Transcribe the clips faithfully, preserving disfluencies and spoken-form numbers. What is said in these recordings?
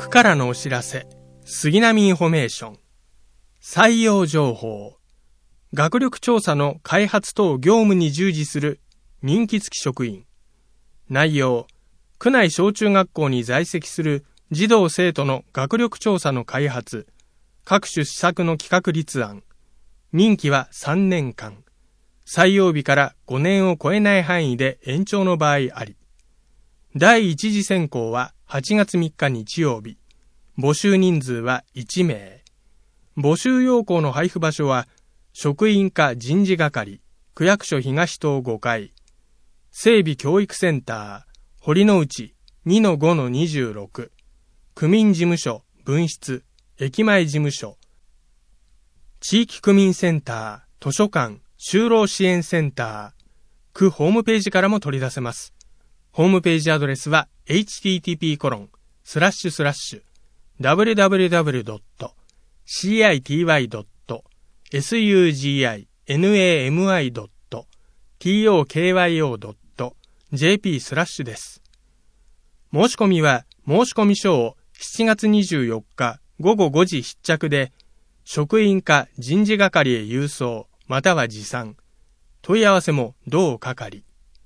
区からのお知らせ、杉並インフォメーション。採用情報。学力調査の開発等業務に従事する任期付き職員。内容、区内小中学校に在籍する児童生徒の学力調査の開発、各種施策の企画立案。任期はさんねんかん。採用日からごねんを超えない範囲で延長の場合あり。第一次選考ははちがつみっか日曜日。募集人数はいちめい。募集要項の配布場所は、職員課人事係、区役所東棟ごかい。整備教育センター、堀之内 にのごのにじゅうろく。区民事務所、分室、駅前事務所。地域区民センター、図書館、就労支援センター。区ホームページからも取り出せます。ホームページアドレスは エイチティーティーピーコロンスラッシュスラッシュダブリュダブリュダブリュドットシーアイティーワイドットエスユージーアイエヌエーエムアイドットティーオーケーワイオードットジェーピースラッシュです。申し込みは申し込み書をしちがつにじゅうよっかごごごじ必着で職員課人事係へ郵送または持参。問い合わせも同係。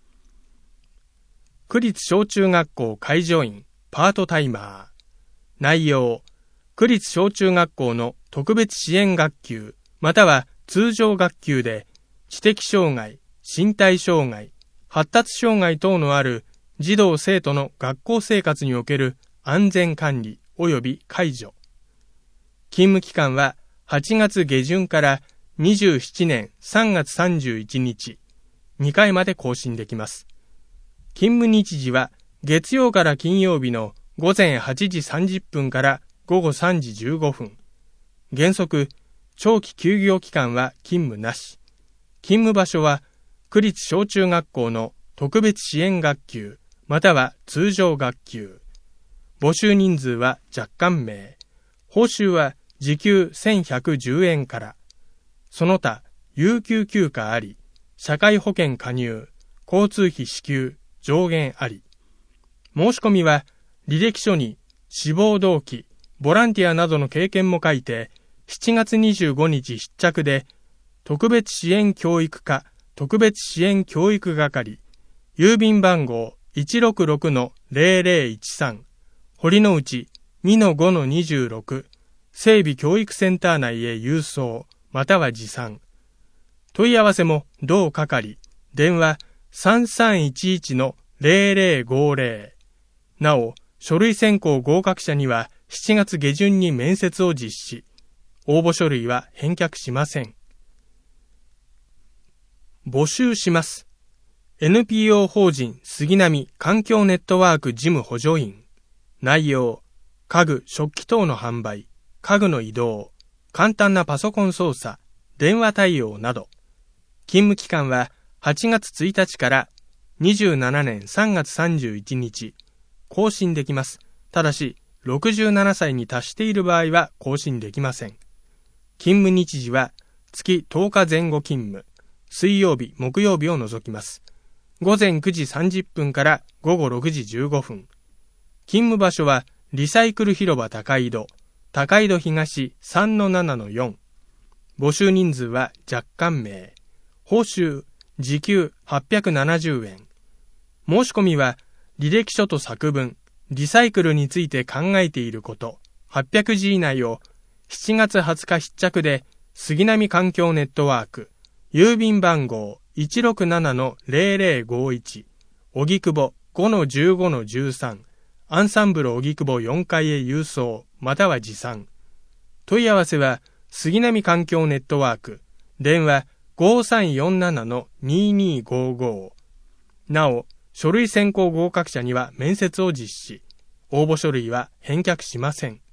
区立小中学校介助員パートタイマー。内容、区立小中学校の特別支援学級または通常学級で知的障害、身体障害、発達障害等のある児童生徒の学校生活における安全管理及び介助。勤務期間ははちがつげじゅんからにじゅうななねんさんがつさんじゅういちにち、にかいまで更新できます。勤務日時は月曜から金曜日のごぜんはちじさんじゅっぷんからごごさんじじゅうごふん。原則、長期休業期間は勤務なし。勤務場所は区立小中学校の特別支援学級または通常学級。募集人数は若干名。報酬は時給せんひゃくじゅうえんから。その他、有給休暇あり、社会保険加入、交通費支給、上限あり。申し込みは、履歴書に志望動機、ボランティアなどの経験も書いて、しちがつにじゅうごにち必着で、特別支援教育課、特別支援教育係、郵便番号 いちろくろくのゼロゼロいちさん、堀之内 にのごのにじゅうろく、整備教育センター内へ郵送、または持参。問い合わせも同係、電話さんさんいちいちのゼロゼロごゼロ。なお、書類選考合格者にはしちがつげじゅんに面接を実施。応募書類は返却しません。募集します。エヌピーオー 法人杉並環境ネットワーク事務補助員。内容、家具・食器等の販売、家具の移動、簡単なパソコン操作、電話対応など。勤務期間ははちがつついたちからにじゅうななねんさんがつさんじゅういちにち。更新できます。ただし、ろくじゅうななさいに達している場合は更新できません。勤務日時は月とおかぜん後勤務。水曜日、木曜日を除きます。ごぜんくじさんじゅっぷんからごごろくじじゅうごふん。勤務場所はリサイクル広場高井戸、高井戸東 さんのななのよん。募集人数は若干名。報酬、時給はっぴゃくななじゅうえん。申し込みは履歴書と作文、リサイクルについて考えていること、はっぴゃくじ以内をしちがつはつか必着で杉並環境ネットワーク、郵便番号 いちろくななのゼロゼロごいち、荻窪 ごのじゅうごのじゅうさん、アンサンブル荻窪よんかいへ郵送、または持参。問い合わせは杉並環境ネットワーク、電話ごさんよんななのににごご。なお、書類選考合格者には面接を実施。応募書類は返却しません。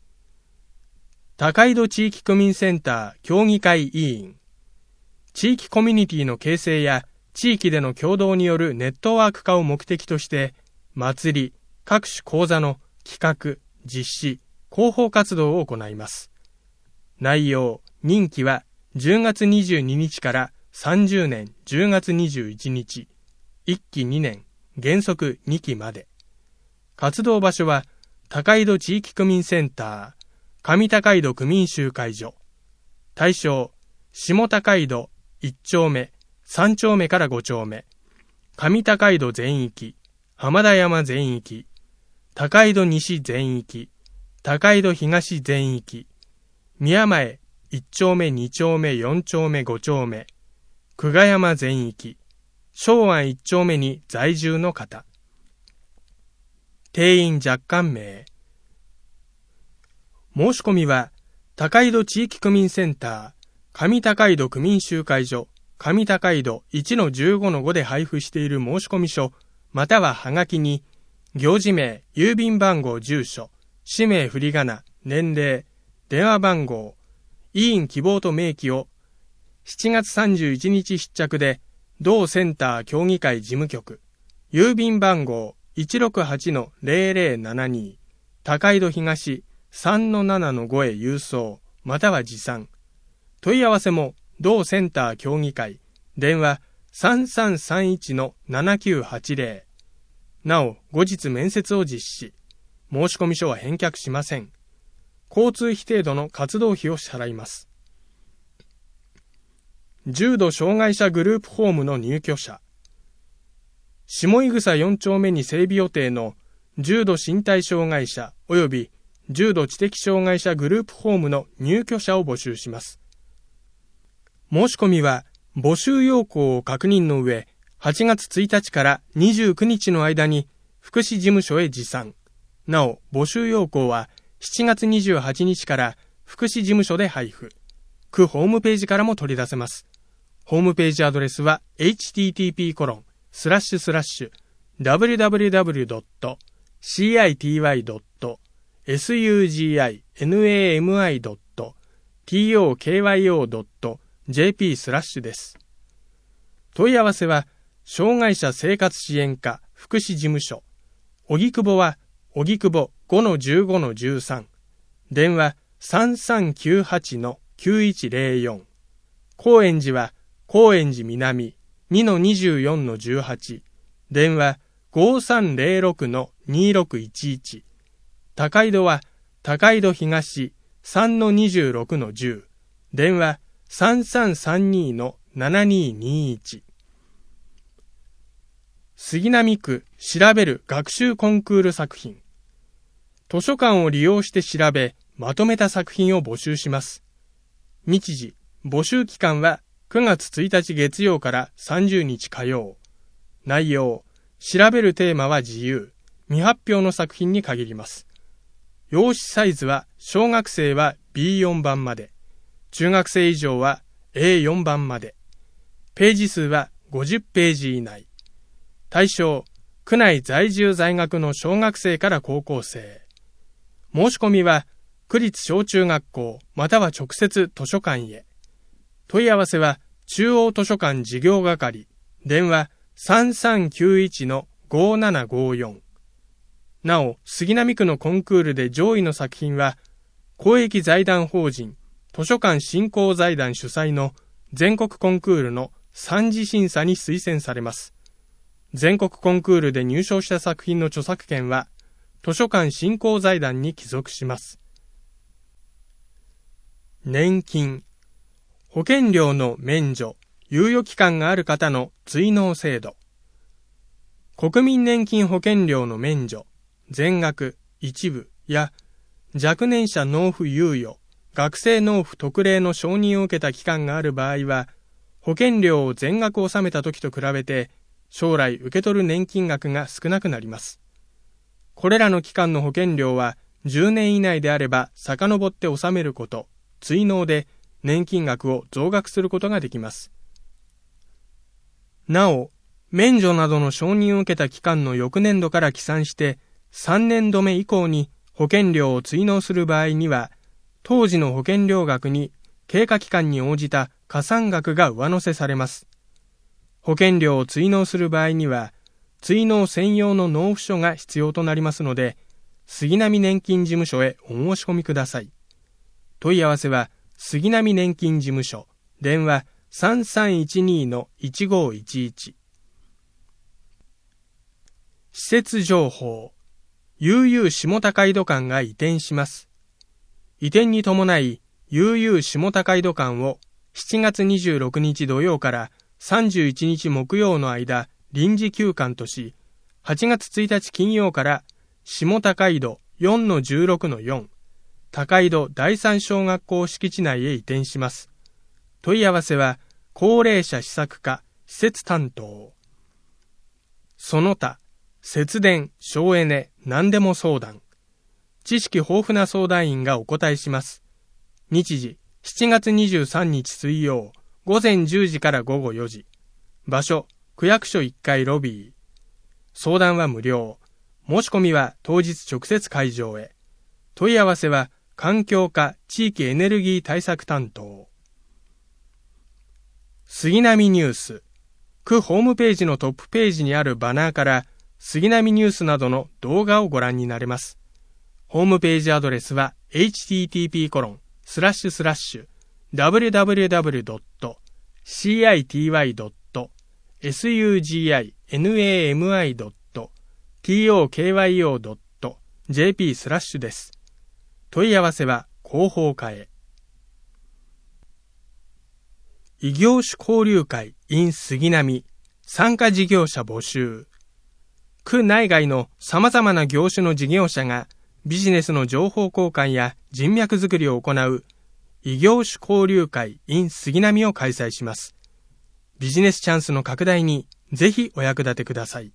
高井戸地域区民センター協議会委員。地域コミュニティの形成や地域での共同によるネットワーク化を目的として、祭り、各種講座の企画、実施、広報活動を行います。内容、任期はじゅうがつにじゅうににちからさんじゅうねんじゅうがつにじゅういちにち、いっきにねん、原則にきまで。活動場所は高井戸地域区民センター、上高井戸区民集会所。対象、下高井戸いち丁目、さん丁目からご丁目、上高井戸全域、浜田山全域、高井戸西全域、高井戸東全域、宮前いち丁目に丁目よん丁目ご丁目、久我山全域、昭安いち丁目に在住の方。定員若干名。申し込みは、高井戸地域区民センター、上高井戸区民集会所、上高井戸 いちのじゅうごのご で配布している申込書、またははがきに、行事名、郵便番号、住所、氏名振り仮名、年齢、電話番号、委員希望と明記を、しちがつさんじゅういちにち必着で、同センター協議会事務局、郵便番号 いちろくはちのぜろぜろななに、高井戸東 さんのななのご へ郵送、または持参。問い合わせも、同センター協議会、電話 さんさんさんいちのななきゅうはちぜろ。なお、後日面接を実施。申込書は返却しません。交通費程度の活動費を支払います。重度障害者グループホームの入居者。下井草よん丁目に整備予定の重度身体障害者及び重度知的障害者グループホームの入居者を募集します。申し込みは募集要項を確認の上、はちがつついたちからにじゅうくにちの間に福祉事務所へ持参。なお、募集要項はしちがつにじゅうはちにちから福祉事務所で配布。区ホームページからも取り出せます。ホームページアドレスは エイチティーティーピーコロンスラッシュスラッシュダブリューダブリューダブリュードットシーアイティーワイドットエスユージーアイエヌエーエムアイドットティーオーケーワイオードットジェーピー スラッシュです。問い合わせは、障害者生活支援課福祉事務所。荻窪は、荻窪 ごのじゅうごのじゅうさん。電話 さんさんきゅうはちのきゅういちぜろよん。高円寺は、高円寺南 にのにじゅうよんのじゅうはち。電話 ごさんぜろろくのにろくいちいち。高井戸は、高井戸東 さんのにじゅうろくのじゅう。電話さんさんさんにのななににいち。杉並区調べる学習コンクール作品。図書館を利用して調べ、まとめた作品を募集します。日時、募集期間はくがつついたち月曜からさんじゅうにち火曜。内容、調べるテーマは自由。未発表の作品に限ります。用紙サイズは小学生は ビーよん 番まで。中学生以上は エーよん 番まで。ページ数はごじゅっページ以内。対象、区内在住在学の小学生から高校生。申し込みは、区立小中学校または直接図書館へ。問い合わせは、中央図書館事業係。電話 さんさんきゅういちのごななごよん。なお、杉並区のコンクールで上位の作品は、公益財団法人図書館振興財団主催の全国コンクールの三次審査に推薦されます。全国コンクールで入賞した作品の著作権は図書館振興財団に帰属します。年金、保険料の免除、猶予期間がある方の追納制度。国民年金保険料の免除、全額、一部や若年者納付猶予、学生納付特例の承認を受けた期間がある場合は、保険料を全額納めた時と比べて、将来受け取る年金額が少なくなります。これらの期間の保険料は、じゅうねん以内であれば遡って納めること、追納で年金額を増額することができます。なお、免除などの承認を受けた期間の翌年度から起算して、さんねんどめ以降に保険料を追納する場合には、当時の保険料額に経過期間に応じた加算額が上乗せされます。保険料を追納する場合には、追納専用の納付書が必要となりますので、杉並年金事務所へお申し込みください。問い合わせは、杉並年金事務所、電話 さんさんいちにのいちごいちいち。施設情報。 悠々下高井戸間が移転します。移転に伴い、悠々下高井戸間をしちがつにじゅうろくにち土曜からさんじゅういちにち木曜の間、臨時休館とし、はちがつついたち金曜から下高井戸 よんのじゅうろくのよん、高井戸第三小学校敷地内へ移転します。問い合わせは、高齢者施策課、施設担当。その他、節電、省エネ、何でも相談。知識豊富な相談員がお答えします。日時、しちがつにじゅうさんにち水曜、ごぜんじゅうじからごごよじ。場所、区役所いっかいロビー。相談は無料。申し込みは当日直接会場へ。問い合わせは、環境課地域エネルギー対策担当。杉並ニュース。区ホームページのトップページにあるバナーから杉並ニュースなどの動画をご覧になれます。ホームページアドレスは エイチティーティーピーコロンスラッシュスラッシュダブリュダブリュダブリュドットシーアイティーワイドットエスユージーアイエヌエーエムアイドットティーオーケーワイオードットジェーピースラッシュです。問い合わせは広報課へ。異業種交流会 in 杉並参加事業者募集。区内外の様々な業種の事業者がビジネスの情報交換や人脈づくりを行う異業種交流会 in 杉並を開催します。ビジネスチャンスの拡大にぜひお役立てください。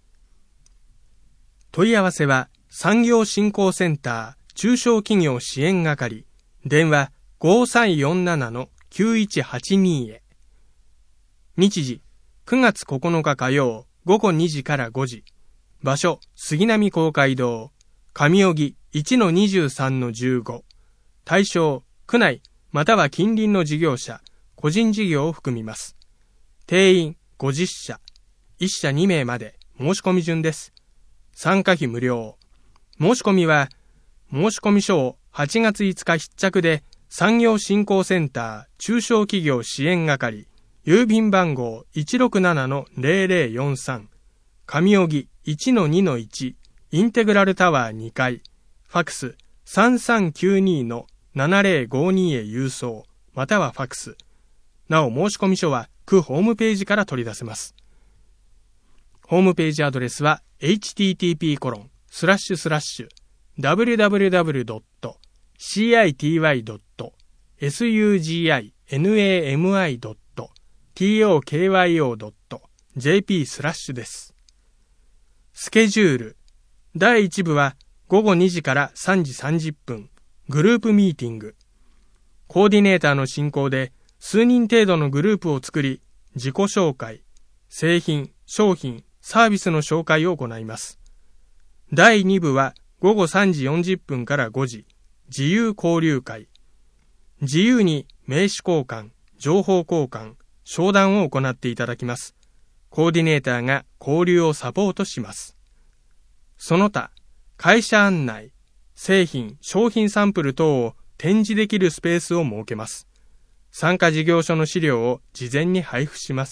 問い合わせは産業振興センター中小企業支援係電話 ごさんよんななのきゅういちはちに へ。日時くがつここのか火曜ごごにじからごじ。場所杉並公会堂上荻 いちのにじゅうさんのじゅうご。対象区内または近隣の事業者個人事業を含みます。定員ごじゅっしゃいっしゃにめいまで申し込み順です。参加費無料。申し込みは申し込み書をはちがついつか必着で産業振興センター中小企業支援係郵便番号 いちろくななのゼロゼロよんさん 上荻 いちのにのいち インテグラルタワーにかいファクス さんさんきゅうにのななゼロごに へ郵送またはファクス。なお申し込み書は区ホームページから取り出せます。ホームページアドレスは エイチティーティーピーコロンスラッシュスラッシュダブリュダブリュダブリュドットシーアイティーワイドットエスユージーアイエヌエーエムアイドットティーオーケーワイオードットジェーピースラッシュです。スケジュール。だいいち部はごごにじからさんじさんじゅっぷん、グループミーティング。コーディネーターの進行で数人程度のグループを作り、自己紹介、製品、商品、サービスの紹介を行います。だいに部はごごさんじよんじゅっぷんからごじ、自由交流会。自由に名刺交換、情報交換、商談を行っていただきます。コーディネーターが交流をサポートします。その他、会社案内、製品、商品サンプル等を展示できるスペースを設けます。参加事業所の資料を事前に配布します。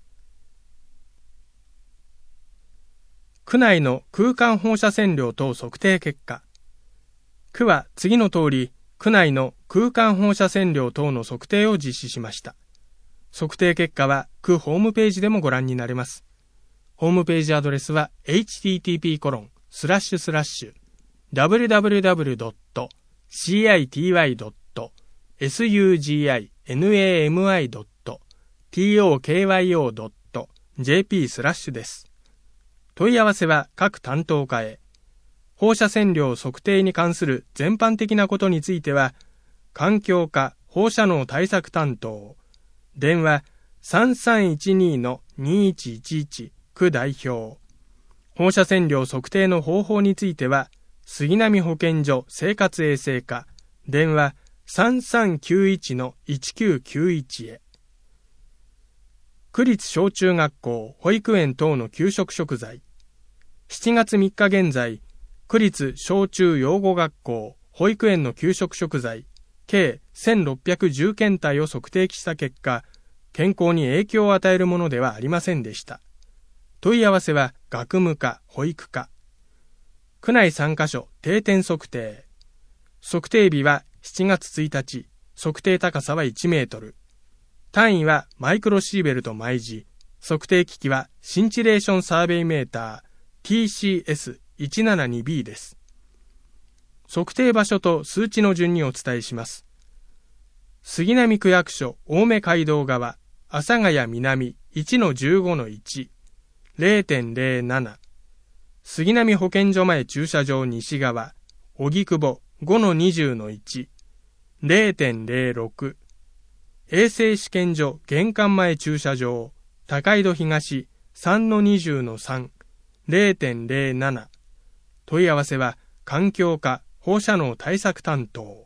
区内の空間放射線量等測定結果。区は次の通り、区内の空間放射線量等の測定を実施しました。測定結果は区ホームページでもご覧になれます。ホームページアドレスは エイチティーティーピーコロンスラッシュスラッシュダブリュダブリュダブリュドットシーアイティーワイドットエスユージーアイエヌエーエムアイドットティーオーケーワイオードットジェーピースラッシュです。問い合わせは各担当課へ。放射線量測定に関する全般的なことについては、環境課放射能対策担当、電話 さんさんいちにのにいちいちいち 区代表。放射線量測定の方法については、杉並保健所生活衛生課、電話 さんさんきゅういちのいちきゅうきゅういち へ。区立小中学校、保育園等の給食食材。しちがつみっか現在、区立小中養護学校、保育園の給食食材、計せんろっぴゃくじゅうけんたいを測定した結果、健康に影響を与えるものではありませんでした。問い合わせは学務課、保育課。 区内さんカ所定点測定。測定日はしちがつついたち、測定高さはいちメートル。単位はマイクロシーベルト毎時。測定機器はシンチレーションサーベイメーター ティーシーエスいちななにビー です。測定場所と数値の順にお伝えします。杉並区役所青梅街道側、阿佐ヶ谷南 いちのじゅうごのいち、れいてんれいなな。杉並保健所前駐車場西側、荻窪 ごのにじゅうのいち、れいてんれいろく。衛生試験所玄関前駐車場、高井戸東 さんのにじゅうのさん、れいてんれいなな。問い合わせは環境課放射能対策担当。